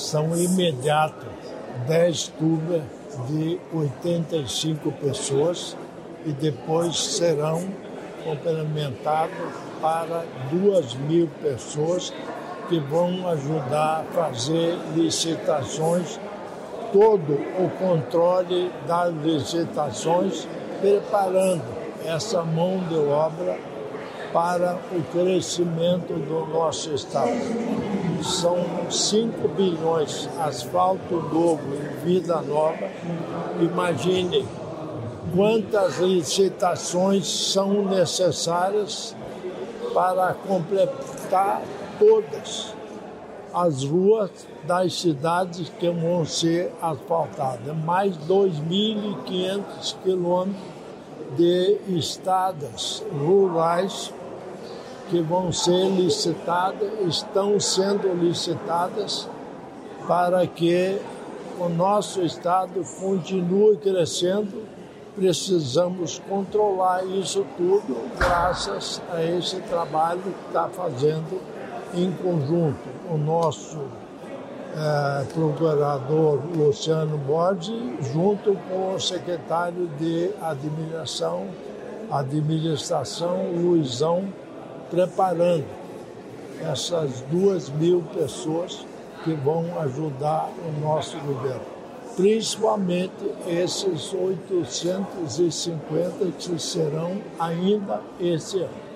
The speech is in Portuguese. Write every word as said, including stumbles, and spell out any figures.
são imediatos, dez tubas de oitenta e cinco pessoas e depois serão complementados para duas mil pessoas que vão ajudar a fazer licitações, todo o controle das licitações, preparando essa mão de obra para o crescimento do nosso estado. São cinco bilhões, asfalto novo e vida nova. Imaginem quantas licitações são necessárias para completar todas as ruas das cidades que vão ser asfaltadas. Mais dois mil e quinhentos quilômetros de estradas rurais que vão ser licitadas, estão sendo licitadas para que o nosso estado continue crescendo. Precisamos controlar isso tudo graças a esse trabalho que está fazendo em conjunto o nosso eh, procurador Luciano Borges, junto com o secretário de administração, administração Luizão, preparando essas duas mil pessoas que vão ajudar o nosso governo. Principalmente esses oitocentos e cinquenta que serão ainda esse ano.